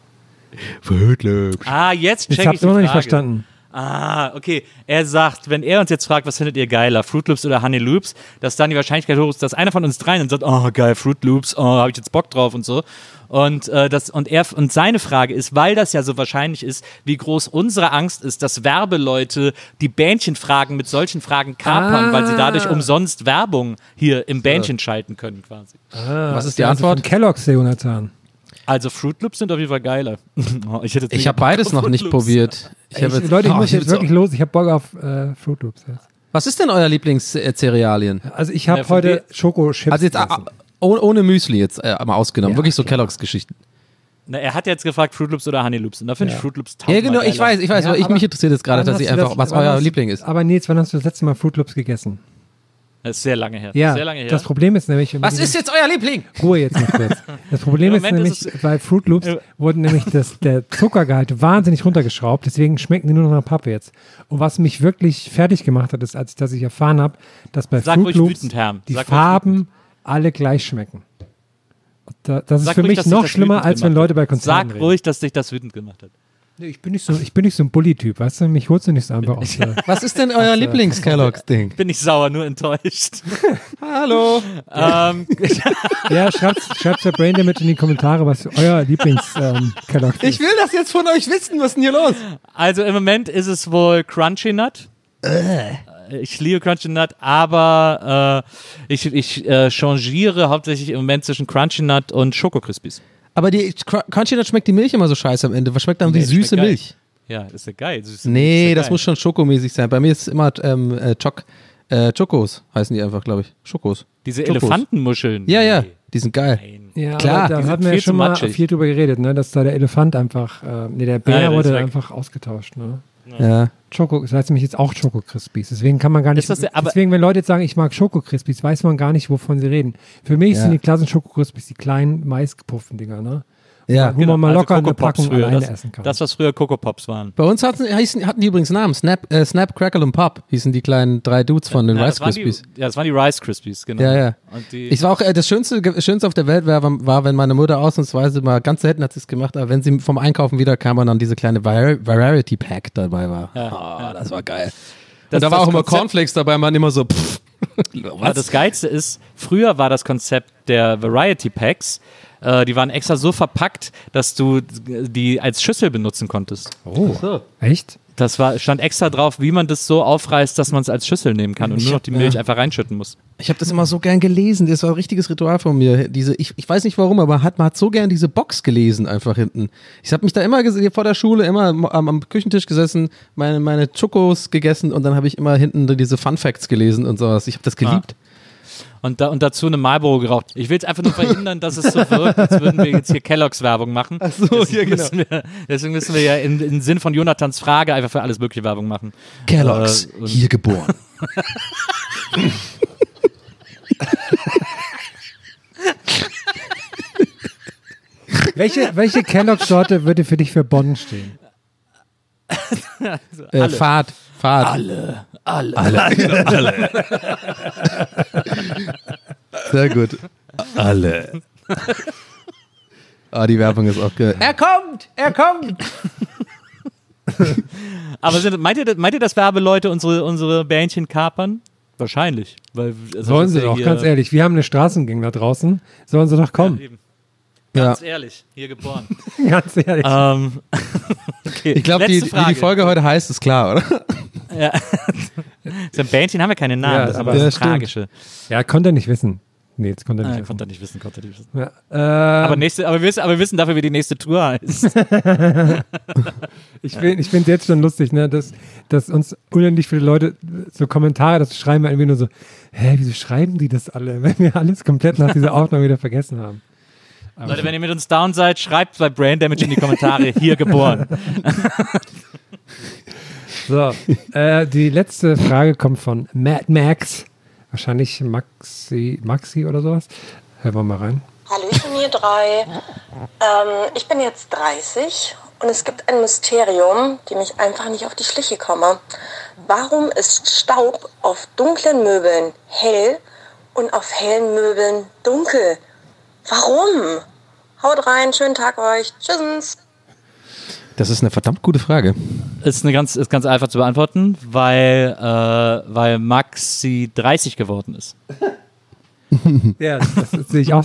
Fruit Loops. Jetzt check ich die Frage. Ich hab's immer noch nicht verstanden. Okay. Er sagt, wenn er uns jetzt fragt, was findet ihr geiler, Fruit Loops oder Honey Loops, dass dann die Wahrscheinlichkeit hoch ist, dass einer von uns dreien dann sagt, oh geil, Fruit Loops, oh, habe ich jetzt Bock drauf und so. Und seine Frage ist, weil das ja so wahrscheinlich ist, wie groß unsere Angst ist, dass Werbeleute die Bähnchenfragen mit solchen Fragen kapern, weil sie dadurch umsonst Werbung hier im Bähnchen schalten können quasi. Was ist die Antwort? Von Kellogg's, Jonathan. Also Fruit Loops sind auf jeden Fall geiler. Ich habe beides noch nicht probiert. Leute, ich muss jetzt wirklich los. Ich habe Bock auf Fruit Loops jetzt. Was ist denn euer Lieblings-Cerealien? Also ich habe heute Schokochips. Also jetzt ohne Müsli jetzt mal ausgenommen. Wirklich so Kellogg's-Geschichten. Na, er hat jetzt gefragt Fruit Loops oder Honey Loops. Und da finde ich Fruit Loops tausendmal Ja, genau, ich weiß. Ja, aber mich interessiert jetzt gerade, dass was euer Liebling ist. Aber Nils, wann hast du das letzte Mal Fruit Loops gegessen? Das ist sehr lange her. Ja, sehr lange her. Das Problem ist nämlich... Was ist jetzt euer Liebling? Ruhe jetzt mal kurz. Das Problem ist nämlich, bei Fruit Loops wurden nämlich der Zuckergehalt wahnsinnig runtergeschraubt, deswegen schmecken die nur noch nach Pappe jetzt. Und was mich wirklich fertig gemacht hat, ist, als ich erfahren habe, dass bei Fruit Loops die Farben alle gleich schmecken. Das ist für mich noch schlimmer, als wenn Leute bei Konzerten reden. Sag ruhig, dass dich das wütend gemacht hat. Nee, ich bin nicht so ein Bully-Typ, weißt du? Mich holst du nicht so einfach aus. Was ist denn euer Lieblings-Kellogg's-Ding? Bin ich sauer, nur enttäuscht. Hallo. Ja, schreibt der Brain damit in die Kommentare, was euer Lieblings-Kellogg's ist. Ich will das jetzt von euch wissen, was ist denn hier los? Also im Moment ist es wohl Crunchy Nut. Ich liebe Crunchy Nut, aber ich changiere hauptsächlich im Moment zwischen Crunchy Nut und Schoko Crispies. Aber die Crunchy Nut schmeckt die Milch immer so scheiße am Ende. Was schmeckt dann die süße Milch? Ja, ist ja geil. Nee, das muss schon schokomäßig sein. Bei mir ist es immer Chokos heißen die einfach, glaube ich. Schokos. Diese Elefantenmuscheln. Ja, die sind geil. Ja, klar. Da hatten wir ja schon mal viel drüber geredet, ne? Dass da der Elefant einfach, der Bär wurde einfach ausgetauscht, ne? Ja. Schoko, das heißt nämlich jetzt auch Schoko Crispies. Deswegen kann man gar nicht. Deswegen, wenn Leute jetzt sagen, ich mag Schoko Crispies, weiß man gar nicht, wovon sie reden. Für mich sind die klassischen Schoko Crispies die kleinen, maisgepufften Dinger, ne? Ja, wo man mal Also locker eine Coco Pops Packung früher, alleine essen kann. Das, was früher Coco Pops waren. Bei uns hatten die übrigens Namen. Snap, Crackle und Pop hießen die kleinen 3 Dudes von den Rice Krispies. Das waren die Rice Krispies, genau. Ja. Und die, Ich war auch, das Schönste auf der Welt war, wenn meine Mutter ausnahmsweise mal, ganz selten hat sie es gemacht, aber wenn sie vom Einkaufen wieder kam und dann diese kleine Variety Pack dabei war. Das war geil. Und da war auch immer Cornflakes dabei, man immer so, Aber das Geilste ist, früher war das Konzept der Variety Packs, die waren extra so verpackt, dass du die als Schüssel benutzen konntest. Oh, echt? Das stand extra drauf, wie man das so aufreißt, dass man es als Schüssel nehmen kann und nur noch die Milch einfach reinschütten muss. Ich habe das immer so gern gelesen, das war ein richtiges Ritual von mir. Ich weiß nicht warum, aber man hat so gern diese Box gelesen einfach hinten. Ich habe mich da immer vor der Schule immer am Küchentisch gesessen, meine Chokos gegessen und dann habe ich immer hinten diese Fun Facts gelesen und sowas. Ich habe das geliebt. Und dazu eine Marlboro geraucht. Ich will jetzt einfach nur verhindern, dass es so wirkt, als würden wir jetzt hier Kellogg's Werbung machen. Ach so, genau. Deswegen müssen wir ja im Sinn von Jonathans Frage einfach für alles mögliche Werbung machen. Kellogg's, hier geboren. Welche Kellogg-Sorte würde für dich für Bonn stehen? Fahrt. Alle. Sehr gut. Alle. Die Werbung ist auch geil. Er kommt! Aber meint ihr, dass Werbeleute unsere Bähnchen kapern? Wahrscheinlich. Sollen sie doch, ganz ehrlich. Wir haben eine Straßengang da draußen. Sollen sie doch kommen. Ja, Ganz ehrlich, hier geboren. Ganz ehrlich. Okay. Ich glaube, wie die Folge heute heißt, ist klar, oder? Ja. So ein Bähnchen haben wir keine Namen, das ist aber das Tragische. Ja, konnte er nicht wissen. Nee, jetzt konnte er nicht wissen. Konnte er nicht wissen. Ja, aber wir wissen dafür, wie die nächste Tour heißt. Ich finde es jetzt schon lustig, ne, dass uns unendlich viele Leute so Kommentare dazu schreiben, irgendwie nur so, wieso schreiben die das alle, wenn wir alles komplett nach dieser Aufnahme wieder vergessen haben. Aber Leute, wenn ihr mit uns down seid, schreibt bei Brain Damage in die Kommentare, hier geboren. So, die letzte Frage kommt von Mad Max. Wahrscheinlich Maxi oder sowas. Hören wir mal rein. Hallöchen, ihr drei. Ich bin jetzt 30 und es gibt ein Mysterium, dem ich einfach nicht auf die Schliche komme. Warum ist Staub auf dunklen Möbeln hell und auf hellen Möbeln dunkel? Warum? Haut rein, schönen Tag euch. Tschüss. Das ist eine verdammt gute Frage. Ist ganz einfach zu beantworten, weil Maxi 30 geworden ist. Ja, das sehe ich auch.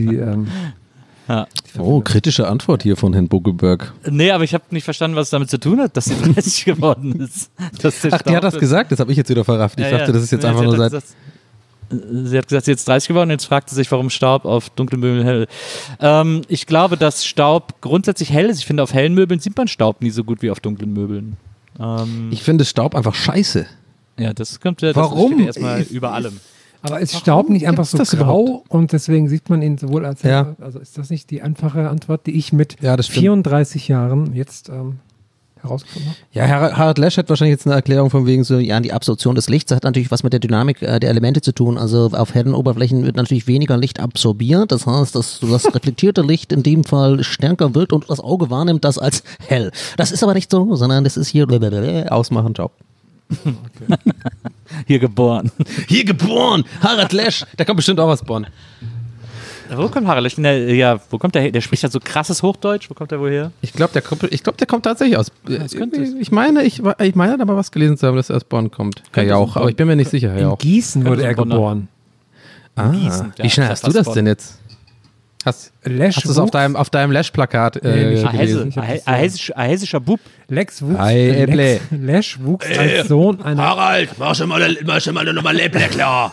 Kritische Antwort hier von Herrn Buckelberg. Nee, aber ich habe nicht verstanden, was es damit zu tun hat, dass sie 30 geworden ist. Ach, die hat das gesagt? Das habe ich jetzt wieder verrafft. Ich dachte, das ist jetzt einfach nur seit... Sie hat gesagt, sie ist jetzt 30 geworden und jetzt fragt sie sich, warum Staub auf dunklen Möbeln hell. Ich glaube, dass Staub grundsätzlich hell ist. Ich finde, auf hellen Möbeln sieht man Staub nie so gut wie auf dunklen Möbeln. Ich finde Staub einfach scheiße. Ja, das kommt ja erstmal über allem. Aber ist Staub nicht einfach so grau und deswegen sieht man ihn sowohl als ja. Also ist das nicht die einfache Antwort, die ich mit 34 Jahren jetzt herausgefunden habe? Ja, Harald Lesch hat wahrscheinlich jetzt eine Erklärung von wegen so, ja, die Absorption des Lichts hat natürlich was mit der Dynamik der Elemente zu tun. Also auf hellen Oberflächen wird natürlich weniger Licht absorbiert. Das heißt, dass das reflektierte Licht in dem Fall stärker wird und das Auge wahrnimmt das als hell. Das ist aber nicht so, sondern das ist hier ausmachen, ciao. Okay. Hier geboren. Hier geboren! Harald Lesch! Der kommt bestimmt auch aus Bonn. Wo kommt Harald Lesch? Wo kommt der her? Der spricht ja so krasses Hochdeutsch. Wo kommt der wohl her? Ich glaube, der kommt tatsächlich aus. Ich meine aber was gelesen zu haben, dass er aus Bonn kommt. Herr Jauch, aber ich bin mir nicht sicher. Herr Jauch. In Gießen wurde er geboren. Gießen, wie schnell hast du das denn jetzt? Hast du es auf deinem Lesch-Plakat gelesen? Hessischer Bub. Lesch wuchs als Sohn einer... Harald, mach schon mal nochmal Leble klar.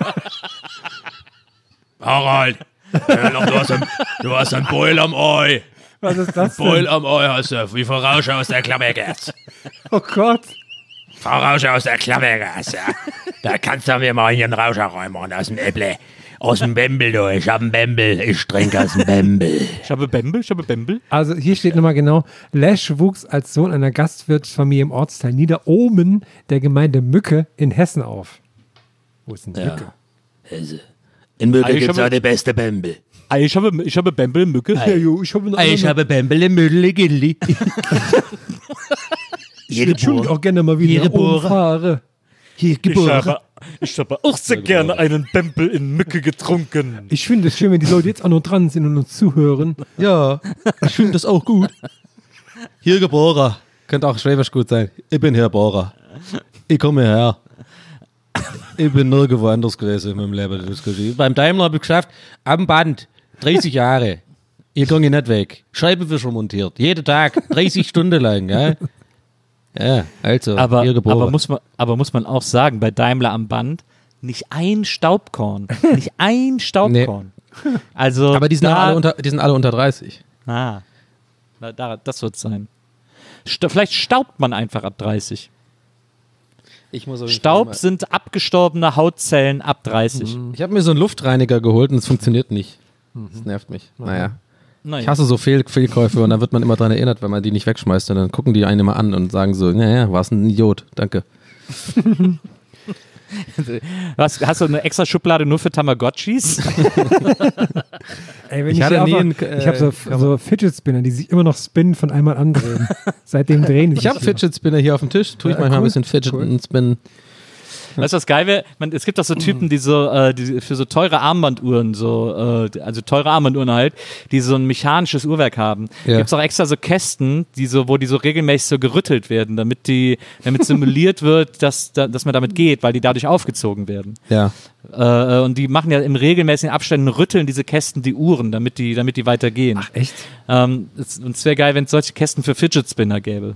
Harald, du hast ein Beul am Ei. Was ist das denn? Beul am Ei hast du, wie Vorausschau aus der Klammergasse. Oh Gott. Vorausschau aus der Klammergasse. Da kannst du mir mal hier einen Rauscher reinmachen aus dem Äpple. Aus dem Bembel, du. Ich hab einen Bembel. Ich trinke aus dem Bembel. Ich habe Bembel. Also hier steht nochmal genau, Lesch wuchs als Sohn einer Gastwirtsfamilie im Ortsteil Niederohmen der Gemeinde Mücke in Hessen auf. Wo ist denn Mücke? Hesse. In Mücke gibt's auch die beste Bembel. Ich habe Bembel Mücke. Ich habe Bembel im Müll, Gilli. Ich würde schon auch gerne mal wieder umfahren. Hier geboren. Ich habe auch sehr gerne einen Bembel in Mücke getrunken. Ich finde es schön, wenn die Leute jetzt auch noch dran sind und uns zuhören. Ja, ich finde das auch gut. Hier geboren. Könnte auch schwäbisch gut sein. Ich bin hier geboren. Ich komme her. Ich bin nirgendwo anders gewesen in meinem Leben. Beim Daimler habe ich geschafft, am Band, 30 Jahre. Hier komme ich nicht weg. Scheibenwischer montiert. Jeden Tag, 30 Stunden lang. Ja, ja, also, hier geboren. Aber muss man auch sagen, bei Daimler am Band, nicht ein Staubkorn. Nicht ein Staubkorn. Nee. Also aber die sind alle unter 30. Das wird es sein. Vielleicht staubt man einfach ab 30. Staub sind abgestorbene Hautzellen ab 30. Ich habe mir so einen Luftreiniger geholt und es funktioniert nicht. Das nervt mich. Naja. Ich hasse so Fehlkäufe und dann wird man immer daran erinnert, wenn man die nicht wegschmeißt. Und dann gucken die einen immer an und sagen so, naja, war's ein Idiot, danke. Hast du eine extra Schublade nur für Tamagotchis? Ey, ich habe so Fidget Spinner, die sich immer noch spinnen von einmal andrehen. Seitdem drehen ich habe Fidget Spinner hier auf dem Tisch, tue ich manchmal ein bisschen Fidget und Spinnen. Weißt du, was geil wäre? Es gibt doch so Typen, die für so teure Armbanduhren, also teure Armbanduhren halt, die so ein mechanisches Uhrwerk haben. Ja. Gibt es auch extra so Kästen, wo die so regelmäßig so gerüttelt werden, damit simuliert wird, dass man damit geht, weil die dadurch aufgezogen werden. Ja. Und die machen ja im regelmäßigen Abständen, rütteln diese Kästen die Uhren, damit die weitergehen. Ach, echt? Und es wäre geil, wenn es solche Kästen für Fidget Spinner gäbe.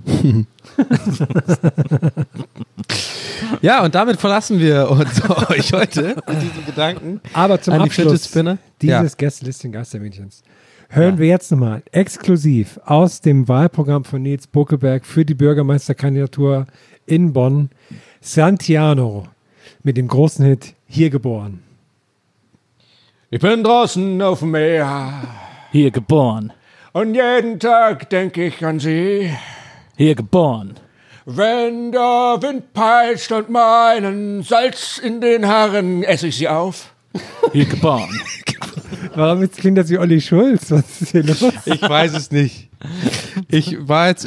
Ja, und damit verlassen wir euch heute mit diesem Gedanken. Aber zum Abschluss dieses Gästelistchen Geistermädchens hören wir jetzt nochmal exklusiv aus dem Wahlprogramm von Nils Buckelberg für die Bürgermeisterkandidatur in Bonn Santiano mit dem großen Hit Hier geboren. Ich bin draußen auf dem Meer. Hier geboren. Und jeden Tag denke ich an sie. Hier geboren. Wenn der Wind peitscht und meinen Salz in den Haaren, esse ich sie auf. Hier geboren. Warum jetzt klingt das wie Olli Schulz? Was ist hier los? Ich weiß es nicht. Ich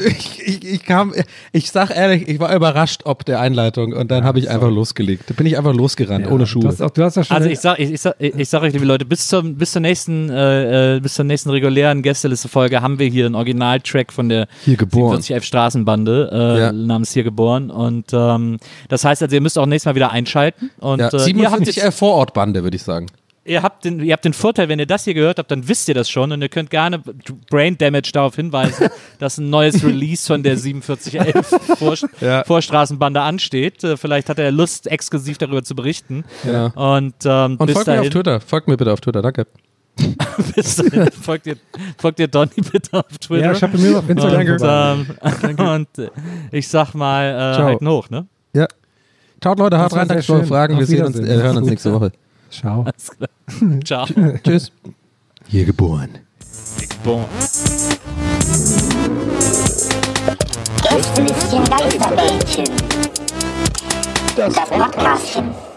sag ehrlich, ich war überrascht ob der Einleitung und dann habe ich einfach losgelegt. Da bin ich einfach losgerannt, ohne Schuhe. Du hast ja schon also ich sag euch, liebe Leute, bis zur nächsten regulären Gästeliste-Folge haben wir hier einen Originaltrack von der 4711 Straßenbande namens Hier geboren und das heißt also, ihr müsst auch nächstes Mal wieder einschalten. Und, 4711 Vorortbande, würde ich sagen. Ihr habt den Vorteil, wenn ihr das hier gehört habt, dann wisst ihr das schon und ihr könnt gerne Brain Damage darauf hinweisen, dass ein neues Release von der 4711 Vorstraßenbande ansteht. Vielleicht hat er Lust, exklusiv darüber zu berichten. Ja. Und folgt mir auf Twitter. Folgt mir bitte auf Twitter, danke. Bis dahin folgt ihr Donny bitte auf Twitter. Ja, ich habe mir auf Instagram und ich sag mal, halten hoch, ne? Ja. Ciao Leute, haut rein, danke für eure Fragen. Wir hören uns nächste Woche. Ciao. Alles klar. Ciao. Tschüss. Hier geboren. Gästelistchen Geistermädchen. Das Podcastchen.